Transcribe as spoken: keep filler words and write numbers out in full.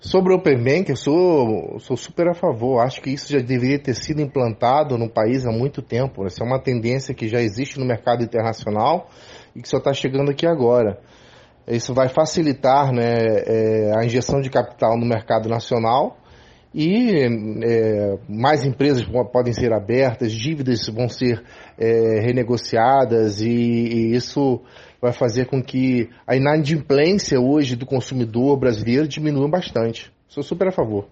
Sobre o Open Bank, eu sou, sou super a favor. Acho que isso já deveria ter sido implantado no país há muito tempo. Essa é uma tendência que já existe no mercado internacional e que só está chegando aqui agora. Isso vai facilitar, né, é, a injeção de capital no mercado nacional e é, mais empresas podem ser abertas, dívidas vão ser é, renegociadas e, e isso vai fazer com que a inadimplência hoje do consumidor brasileiro diminua bastante. Sou super a favor.